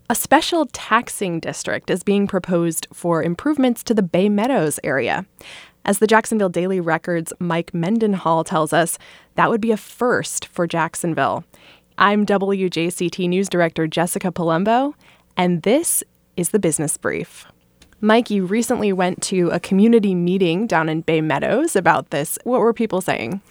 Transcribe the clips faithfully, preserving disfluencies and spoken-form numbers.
A special taxing district is being proposed for improvements to the Bay Meadows area. As the Jacksonville Daily Record's Mike Mendenhall tells us, that would be a first for Jacksonville. I'm W J C T News Director Jessica Palumbo, and this is the Business Brief. Mike, you recently went to a community meeting down in Bay Meadows about this. What were people saying?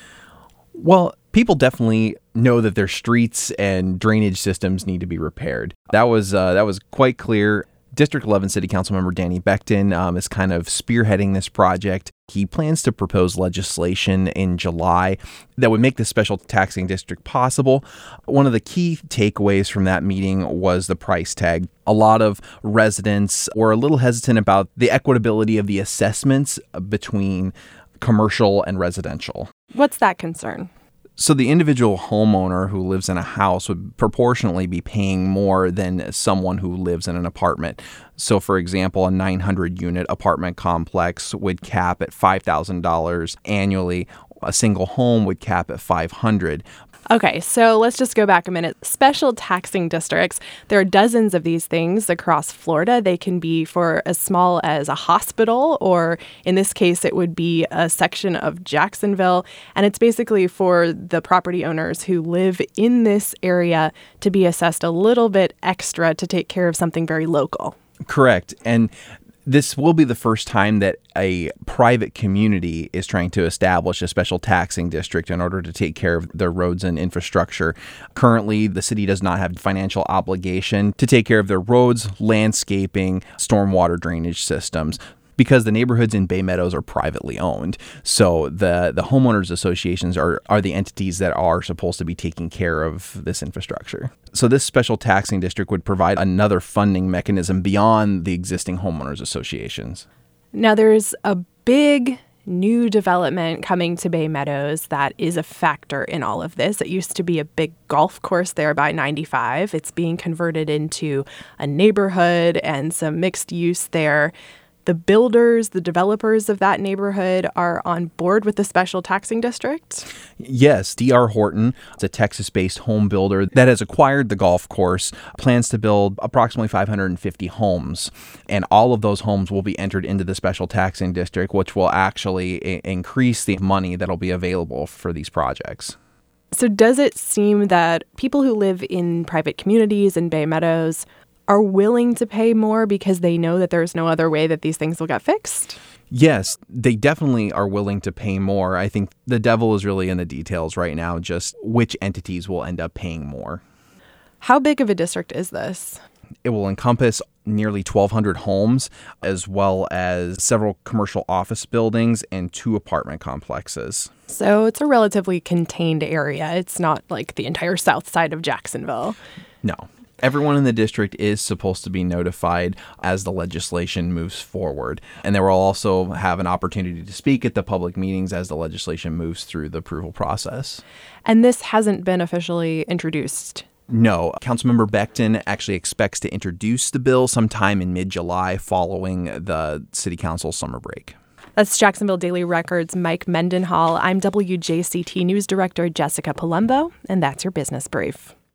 Well, people definitely know that their streets and drainage systems need to be repaired. That was uh, that was quite clear. District eleven City Council member Danny Becton um, is kind of spearheading this project. He plans to propose legislation in July that would make the special taxing district possible. One of the key takeaways from that meeting was the price tag. A lot of residents were a little hesitant about the equitability of the assessments between commercial and residential. What's that concern? So the individual homeowner who lives in a house would proportionally be paying more than someone who lives in an apartment. So, for example, a nine hundred unit apartment complex would cap at five thousand dollars annually. A single home would cap at five hundred dollars. Okay, so let's just go back a minute. Special taxing districts, there are dozens of these things across Florida. They can be for as small as a hospital, or in this case, it would be a section of Jacksonville. And it's basically for the property owners who live in this area to be assessed a little bit extra to take care of something very local. Correct. And this will be the first time that a private community is trying to establish a special taxing district in order to take care of their roads and infrastructure. Currently, the city does not have financial obligation to take care of their roads, landscaping, stormwater drainage systems, because the neighborhoods in Bay Meadows are privately owned. So the, the homeowners associations are, are the entities that are supposed to be taking care of this infrastructure. So this special taxing district would provide another funding mechanism beyond the existing homeowners associations. Now, there's a big new development coming to Bay Meadows that is a factor in all of this. It used to be a big golf course there by ninety-five. It's being converted into a neighborhood and some mixed use there. The builders, the developers of that neighborhood are on board with the special taxing district? Yes, D R Horton, it's a Texas-based home builder that has acquired the golf course, plans to build approximately five hundred fifty homes. And all of those homes will be entered into the special taxing district, which will actually I- increase the money that'll be available for these projects. So does it seem that people who live in private communities in Bay Meadows are willing to pay more because they know that there's no other way that these things will get fixed? Yes, they definitely are willing to pay more. I think the devil is really in the details right now, just which entities will end up paying more. How big of a district is this? It will encompass nearly twelve hundred homes, as well as several commercial office buildings and two apartment complexes. So it's a relatively contained area. It's not like the entire south side of Jacksonville. No. Everyone in the district is supposed to be notified as the legislation moves forward. And they will also have an opportunity to speak at the public meetings as the legislation moves through the approval process. And this hasn't been officially introduced? No. Councilmember Becton actually expects to introduce the bill sometime in mid-July following the City Council summer break. That's Jacksonville Daily Record's Mike Mendenhall. I'm W J C T News Director Jessica Palumbo, and that's your Business Brief.